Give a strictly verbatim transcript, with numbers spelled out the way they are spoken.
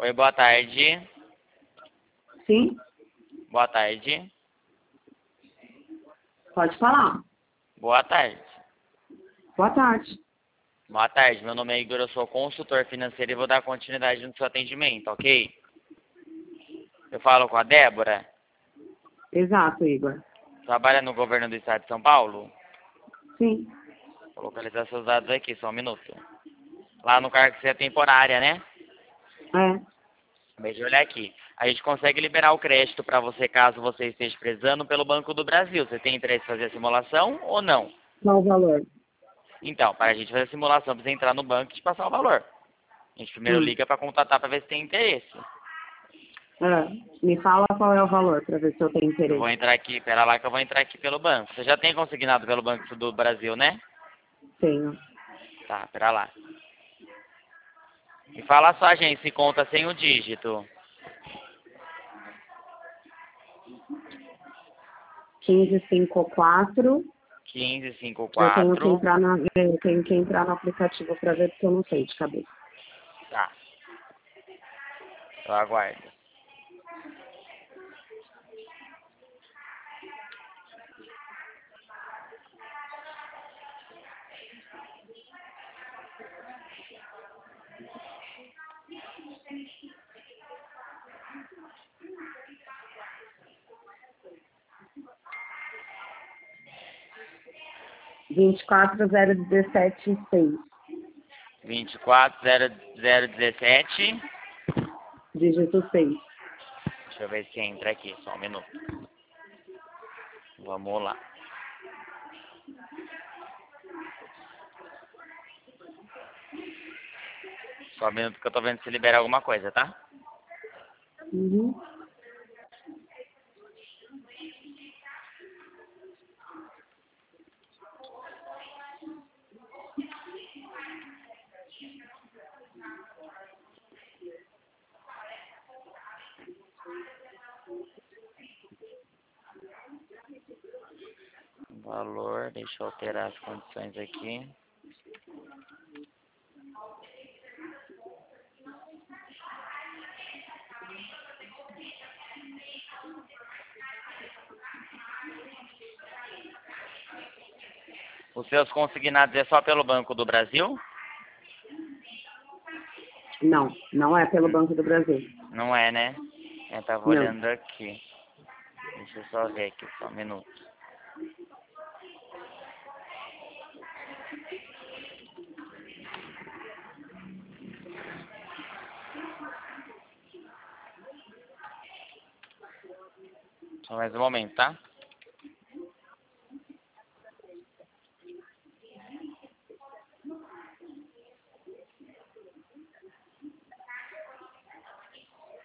Oi, boa tarde. Sim, Boa tarde. pode falar. Boa tarde. Boa tarde. Boa tarde, meu nome é Igor, eu sou consultor financeiro e vou dar continuidade no seu atendimento, ok? Eu falo com a Débora, Exato, Igor. trabalha no governo do estado de São Paulo. Sim, Vou localizar seus dados aqui, só um minuto. Lá no cargo que você é temporária, né? é. Deixa eu olhar aqui. A gente consegue liberar o crédito para você caso você esteja precisando pelo Banco do Brasil. Você tem interesse em fazer a simulação ou não? Qual o valor? Então, para a gente fazer a simulação, precisa entrar no banco e te passar o valor. A gente primeiro Hum. liga para contatar para ver se tem interesse. É. Me fala qual é o valor para ver se eu tenho Eu vou interesse. entrar aqui, pera lá que eu vou entrar aqui pelo banco. Você já tem consignado pelo Banco do Brasil, né? Tenho. Tá, pera lá. E fala só, gente, se conta sem o dígito. quinze cinquenta e quatro. quinze cinquenta e Eu tenho que quatro. entrar na, eu tenho que entrar no aplicativo para ver porque eu não sei de cabeça. Tá. Eu aguardo. vinte e quatro zero dezessete seis. vinte e quatro zero zero dezessete. Dígito seis. Deixa eu ver se entra aqui, só um minuto. Vamos lá. Só um minuto que eu tô vendo se libera alguma coisa, tá? Uhum. Valor, deixa eu alterar as condições aqui. Os seus consignados é só pelo Banco do Brasil? Não, não é pelo Banco do Brasil. Não é, né? Eu tava Não. olhando aqui. Deixa eu só ver aqui, só um minuto. Só mais um momento, tá?